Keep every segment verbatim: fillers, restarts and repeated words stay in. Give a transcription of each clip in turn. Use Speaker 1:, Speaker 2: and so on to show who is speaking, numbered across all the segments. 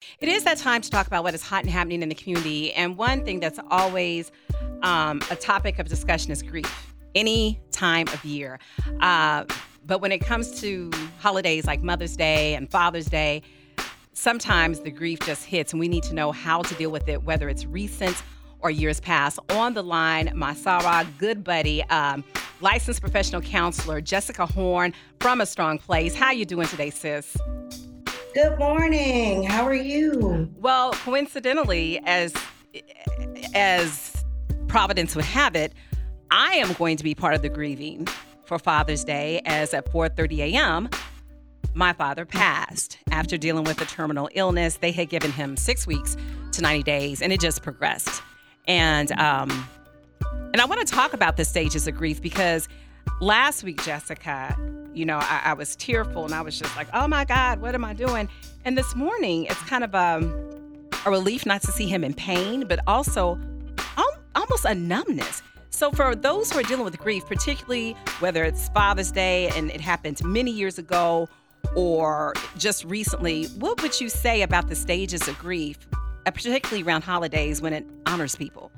Speaker 1: It is that time to talk about what is hot and happening in the community. And one thing that's always um, a topic of discussion is grief, any time of year. Uh, but when it comes to holidays like Mother's Day and Father's Day, sometimes the grief just hits and we need to know how to deal with it, whether it's recent or years past. On the line, my Sarah, good buddy, um, licensed professional counselor, Jessica Horn from A Strong Place. How you doing today, sis?
Speaker 2: Good morning. How are you?
Speaker 1: Well, coincidentally, as as Providence would have it, I am going to be part of the grieving for Father's Day, as at four thirty a.m., my father passed after dealing with a terminal illness. They had given him six weeks to ninety days, and it just progressed. And um, and I want to talk about the stages of grief because last week, Jessica, you know, I, I was tearful and I was just like, oh my God, what am I doing? And this morning, it's kind of a, a relief not to see him in pain, but also al- almost a numbness. So for those who are dealing with grief, particularly whether it's Father's Day and it happened many years ago or just recently, what would you say about the stages of grief, uh, particularly around holidays when it honors people?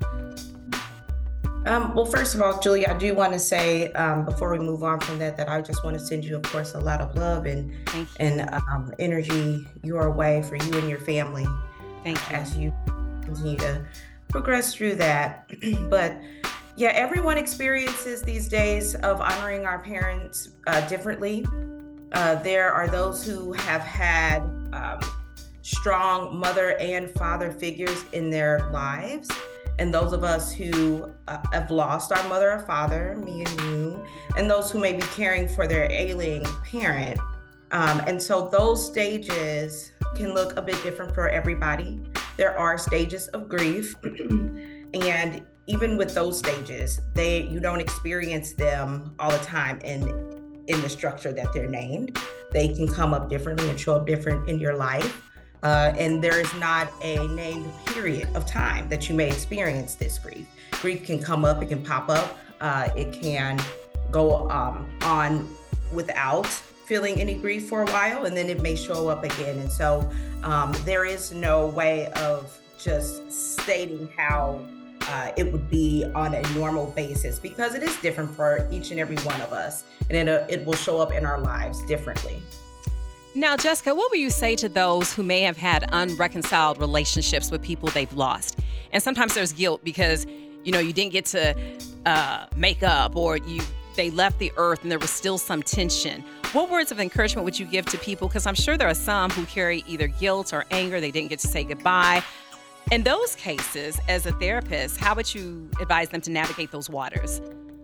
Speaker 2: Um, well, first of all, Julie, I do want to say um, before we move on from that, that I just want to send you, of course, a lot of love and and um, energy your way for you and your family.
Speaker 1: Thank you.
Speaker 2: As you continue to progress through that. But yeah, everyone experiences these days of honoring our parents uh, differently. Uh, there are those who have had um, strong mother and father figures in their lives. And those of us who uh, have lost our mother or father, me and you, and those who may be caring for their ailing parent. Um, and so those stages can look a bit different for everybody. There are stages of grief. And even with those stages, they you don't experience them all the time in, in the structure that they're named. They can come up differently and show up different in your life. Uh, and there is not a named period of time that you may experience this grief. Grief can come up, it can pop up, uh, it can go um, on without feeling any grief for a while, and then it may show up again. And so um, there is no way of just stating how uh, it would be on a normal basis, because it is different for each and every one of us, and it, uh, it will show up in our lives differently.
Speaker 1: Now, Jessica, what would you say to those who may have had unreconciled relationships with people they've lost? And sometimes there's guilt because, you know, you didn't get to uh, make up, or you they left the earth and there was still some tension. What words of encouragement would you give to people? Because I'm sure there are some who carry either guilt or anger. They didn't get to say goodbye. In those cases, as a therapist, how would you advise them to navigate those waters?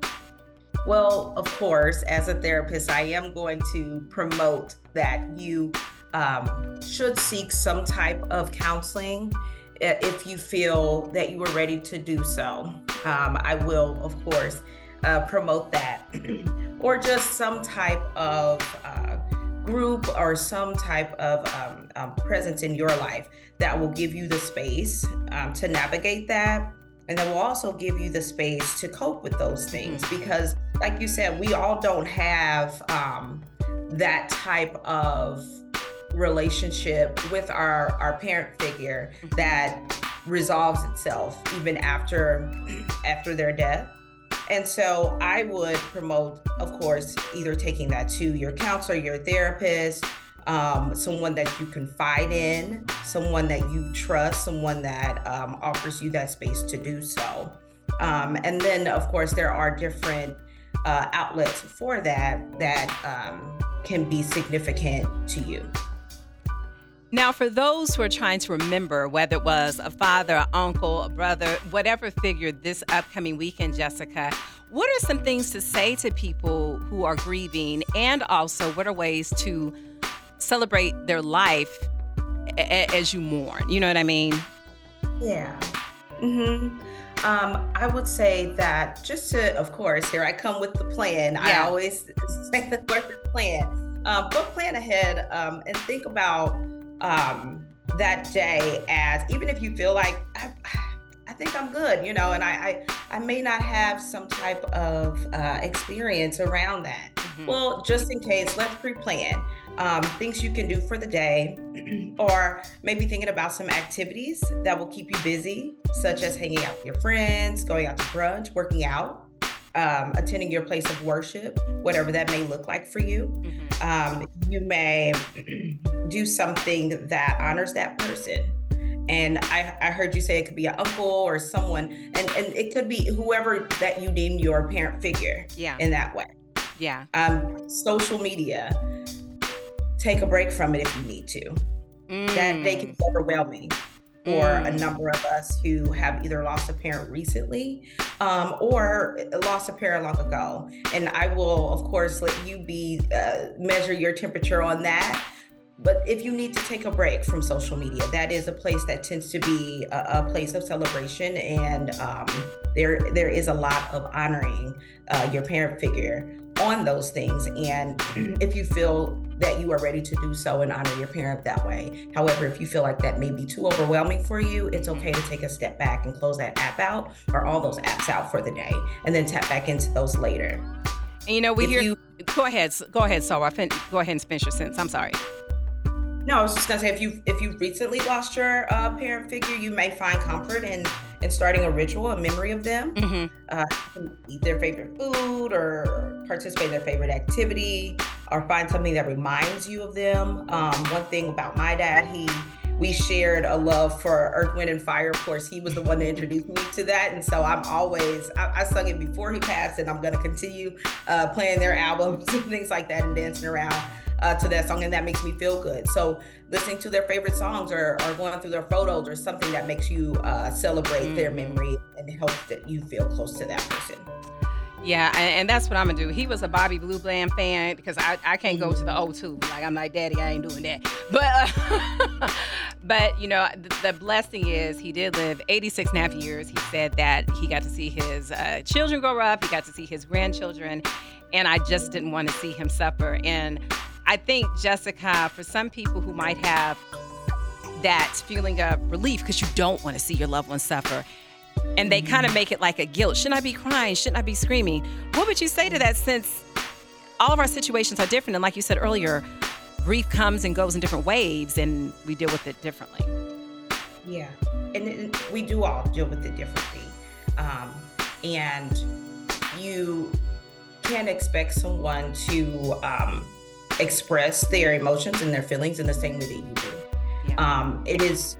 Speaker 2: Well, of course, as a therapist, I am going to promote that you um, should seek some type of counseling if you feel that you are ready to do so. Um, I will, of course, uh, promote that. Or just some type of uh, group or some type of um, um, presence in your life that will give you the space um, to navigate that. And that will also give you the space to cope with those things, because like you said, we all don't have um, that type of relationship with our, our parent figure that resolves itself even after, after their death. And so I would promote, of course, either taking that to your counselor, your therapist, Um, someone that you confide in, someone that you trust, someone that um, offers you that space to do so. Um, and then, of course, there are different uh, outlets for that that um, can be significant to you.
Speaker 1: Now, for those who are trying to remember, whether it was a father, an uncle, a brother, whatever figure this upcoming weekend, Jessica, what are some things to say to people who are grieving? And also, what are ways to celebrate their life a- as you mourn? You know what I mean?
Speaker 2: Yeah. Mm-hmm. Um, I would say that just to, of course, here I come with the plan. Yeah. I always say the word plan. Um, but plan ahead um, and think about um, that day as, even if you feel like, I, I think I'm good, you know, and I, I, I may not have some type of uh, experience around that. Mm-hmm. Well, just in case, let's pre-plan. um, things you can do for the day, or maybe thinking about some activities that will keep you busy, such as hanging out with your friends, going out to brunch, working out, um, attending your place of worship, whatever that may look like for you. Um, you may do something that honors that person. And I, I heard you say it could be an uncle or someone, and, and it could be whoever that you deem your parent figure
Speaker 1: Yeah.
Speaker 2: in that way.
Speaker 1: Yeah.
Speaker 2: Um, social media, take a break from it if you need to.
Speaker 1: Mm.
Speaker 2: That they can be overwhelming for
Speaker 1: Mm.
Speaker 2: a number of us who have either lost a parent recently um, or lost a parent long ago. And I will, of course, let you be uh, measure your temperature on that. But if you need to take a break from social media, that is a place that tends to be a, a place of celebration, and um, there there is a lot of honoring uh, your parent figure on those things. And if you feel that you are ready to do so and honor your parent that way. However, if you feel like that may be too overwhelming for you, it's okay to take a step back and close that app out or all those apps out for the day, and then tap back into those later.
Speaker 1: And you know, we
Speaker 2: If
Speaker 1: hear.
Speaker 2: you-
Speaker 1: Go ahead. Go ahead, Sarah. Fin- Go ahead and finish your sentence. I'm sorry.
Speaker 2: No, I was just gonna say, if you if you recently lost your uh, parent figure, you may find comfort in in starting a ritual, a memory of them.
Speaker 1: Mm-hmm.
Speaker 2: Uh, you can eat their favorite food, or participate in their favorite activity, or find something that reminds you of them. Um, one thing about my dad, he we shared a love for Earth, Wind, and Fire. Of course, he was the one that introduced me to that, and so I'm always I, I sung it before he passed, and I'm gonna continue uh, playing their albums and things like that, and dancing around Uh, to that song, and that makes me feel good. So listening to their favorite songs, or, or going through their photos, or something that makes you uh, celebrate mm-hmm. their memory and help that you feel close to that person.
Speaker 1: Yeah, and, and that's what I'm gonna do. He was a Bobby Blue Bland fan, because I, I can't go to the O two. Like, I'm like, Daddy, I ain't doing that. But uh, but you know, the, the blessing is he did live eighty-six and a half years. He said that he got to see his uh, children grow up. He got to see his grandchildren, and I just didn't want to see him suffer. And I think, Jessica, for some people who might have that feeling of relief because you don't want to see your loved one suffer, and they kind of make it like a guilt. Shouldn't I be crying? Shouldn't I be screaming? What would you say to that, since all of our situations are different? And like you said earlier, grief comes and goes in different waves, and we deal with it differently.
Speaker 2: Yeah, and it, we do all deal with it differently. Um, and you can't expect someone to um, express their emotions and their feelings in the same way that you do. Yeah. Um, it is,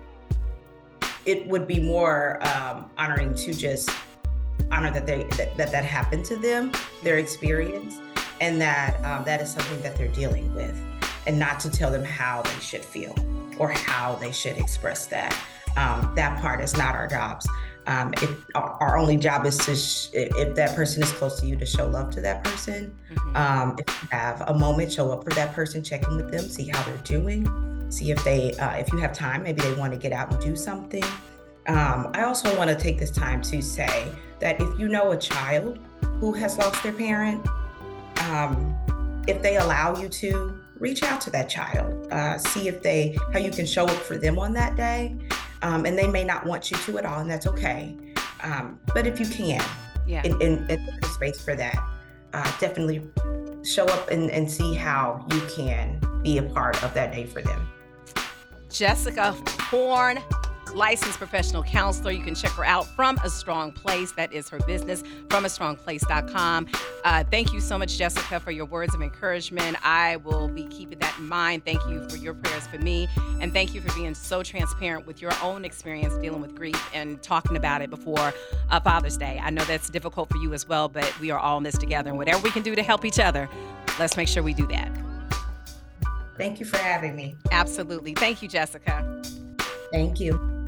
Speaker 2: it would be more um, honoring to just honor that they that, that that happened to them, their experience, and that um, that is something that they're dealing with, and not to tell them how they should feel or how they should express that. Um, that part is not our jobs. Um, if our, our only job is to, sh- if that person is close to you, to show love to that person. Mm-hmm. Um, if you have a moment, show up for that person, check in with them, see how they're doing, see if they, uh, if you have time, maybe they want to get out and do something. Um, I also want to take this time to say that if you know a child who has lost their parent, um, if they allow you to, reach out to that child, uh, see if they, how you can show up for them on that day. Um, and they may not want you to at all, and that's okay. Um, but if you can,
Speaker 1: yeah,
Speaker 2: in, in, in the space for that, uh, definitely show up and, and see how you can be a part of that day for them.
Speaker 1: Jessica Horn, licensed professional counselor. You can check her out from A Strong Place. That is her business, from a strong place dot com. Uh, thank you so much, Jessica, for your words of encouragement. I will be keeping that in mind. Thank you for your prayers for me. And thank you for being so transparent with your own experience dealing with grief and talking about it before uh, Father's Day. I know that's difficult for you as well, but we are all in this together. And whatever we can do to help each other, let's make sure we do that.
Speaker 2: Thank you for having me.
Speaker 1: Absolutely. Thank you, Jessica.
Speaker 2: Thank you.